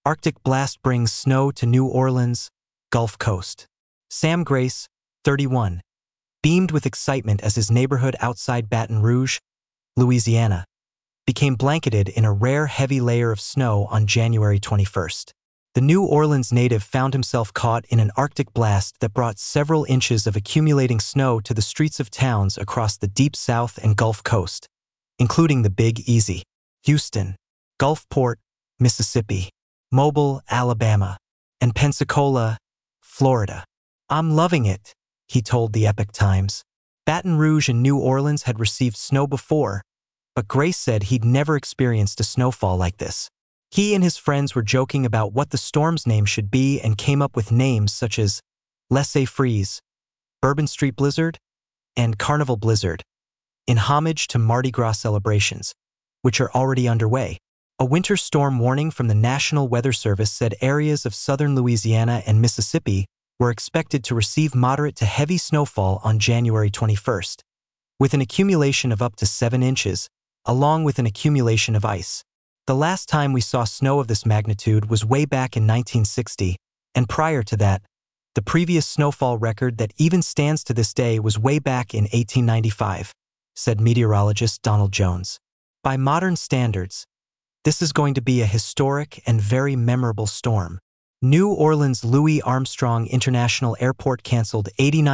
Arctic blast brings snow to New Orleans, Gulf Coast. Sam Grace, 31, beamed with excitement as his neighborhood outside Baton Rouge, Louisiana, became blanketed in a rare heavy layer of snow on January 21st. The New Orleans native found himself caught in an Arctic blast that brought several inches of accumulating snow to the streets of towns across the Deep South and Gulf Coast, including the Big Easy, Houston, Gulfport, Mississippi, Mobile, Alabama, and Pensacola, Florida. "I'm loving it," he told the Epoch Times. Baton Rouge and New Orleans had received snow before, but Grace said he'd never experienced a snowfall like this. He and his friends were joking about what the storm's name should be and came up with names such as Laissez-Freeze, Bourbon Street Blizzard, and Carnival Blizzard, in homage to Mardi Gras celebrations, which are already underway. A winter storm warning from the National Weather Service said areas of southern Louisiana and Mississippi were expected to receive moderate to heavy snowfall on January 21st, with an accumulation of up to 7 inches, along with an accumulation of ice. The last time we saw snow of this magnitude was way back in 1960, and prior to that, the previous snowfall record that even stands to this day was way back in 1895, said meteorologist Donald Jones. By modern standards, this is going to be a historic and very memorable storm. New Orleans Louis Armstrong International Airport canceled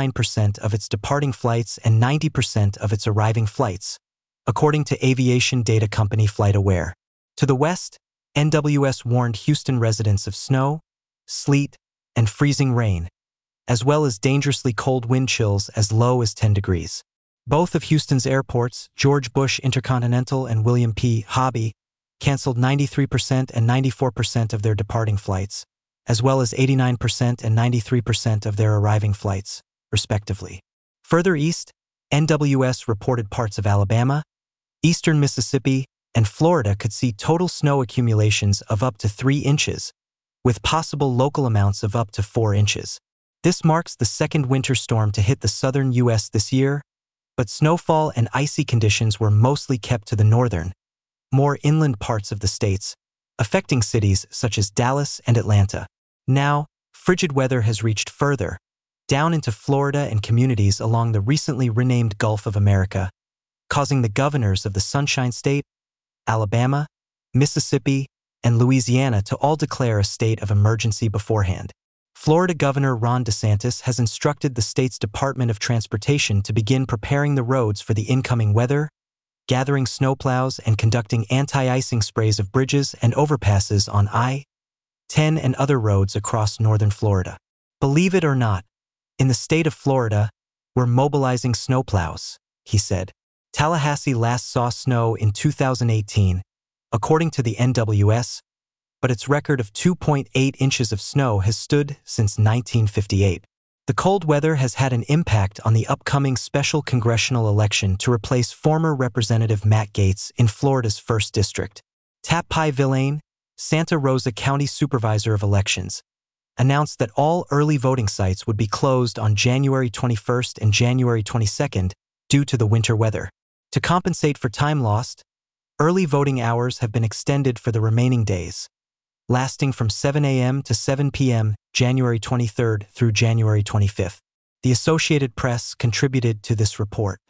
89% of its departing flights and 90% of its arriving flights, according to aviation data company FlightAware. To the west, NWS warned Houston residents of snow, sleet, and freezing rain, as well as dangerously cold wind chills as low as 10 degrees. Both of Houston's airports, George Bush Intercontinental and William P. Hobby, canceled 93% and 94% of their departing flights, as well as 89% and 93% of their arriving flights, respectively. Further east, NWS reported parts of Alabama, eastern Mississippi, and Florida could see total snow accumulations of up to 3 inches, with possible local amounts of up to 4 inches. This marks the second winter storm to hit the southern U.S. this year, but snowfall and icy conditions were mostly kept to the northern, more inland parts of the states, affecting cities such as Dallas and Atlanta. Now, frigid weather has reached further, down into Florida and communities along the recently renamed Gulf of America, causing the governors of the Sunshine State, Alabama, Mississippi, and Louisiana to all declare a state of emergency beforehand. Florida Governor Ron DeSantis has instructed the state's Department of Transportation to begin preparing the roads for the incoming weather, gathering snowplows and conducting anti-icing sprays of bridges and overpasses on I-10 and other roads across northern Florida. "Believe it or not, in the state of Florida, we're mobilizing snowplows," he said. Tallahassee last saw snow in 2018, according to the NWS, but its record of 2.8 inches of snow has stood since 1958. The cold weather has had an impact on the upcoming special congressional election to replace former Representative Matt Gaetz in Florida's 1st District. Tapai Villain, Santa Rosa County Supervisor of Elections, announced that all early voting sites would be closed on January 21st and January 22nd due to the winter weather. To compensate for time lost, early voting hours have been extended for the remaining days, lasting from 7 a.m. to 7 p.m. January 23rd through January 25th. The Associated Press contributed to this report.